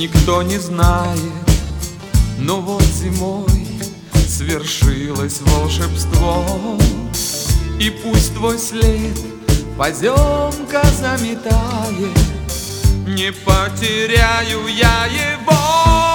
никто не знает, но вот зимой свершилось волшебство. И пусть твой след поземка заметает, не потеряю я его.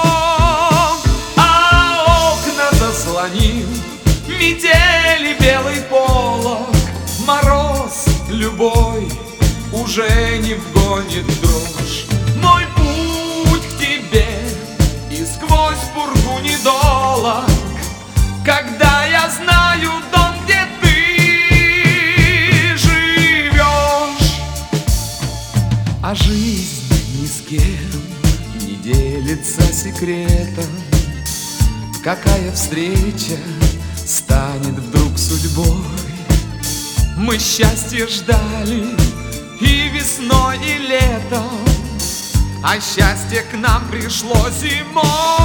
А окна заслонил метели белый полог, мороз любой уже не вгонит дрожь. Мой путь к тебе и сквозь пургу недолог, когда я знаю дом, где ты живешь. А жизнь ни с кем не делится секретом. Какая встреча станет вдруг судьбой? Мы счастье ждали и весной, и летом, а счастье к нам пришло зимой.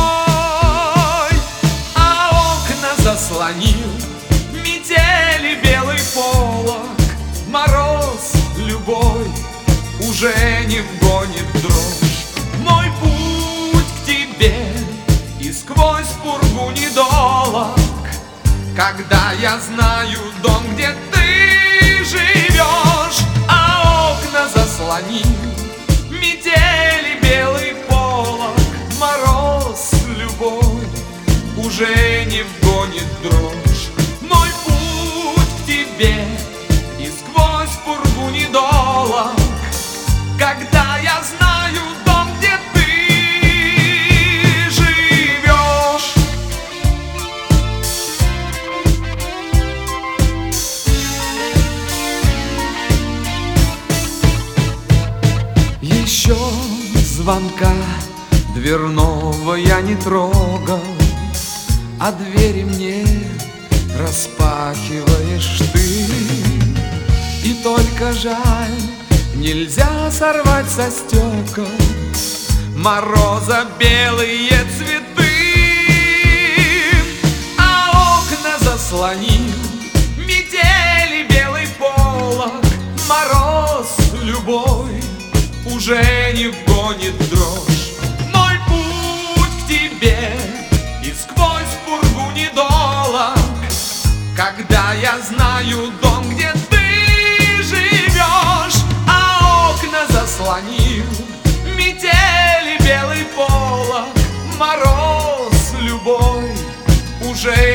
А окна заслонил метели белый полог, мороз любой уже не вгонит дрожь. Мой путь к тебе и сквозь пургу недолог, когда я знаю дом, где ты живешь. А окна заслонил метели белый полог, мороз любой уже не вгонит дрожь. Мой путь к тебе и сквозь пургу недолог, когда я знаю дом, где ты живешь. Еще звонка дверного я не трогал, а двери мне распахиваешь ты. И только жаль, нельзя сорвать со стекол мороза белые цветы. А окна заслонил метели белый полог, мороз любой уже не вгонит дрожь. Мой путь к тебе и сквозь пургу недолог, когда я знаю дом, где ты живешь. А окна заслонил метели белый полог, мороз любой уже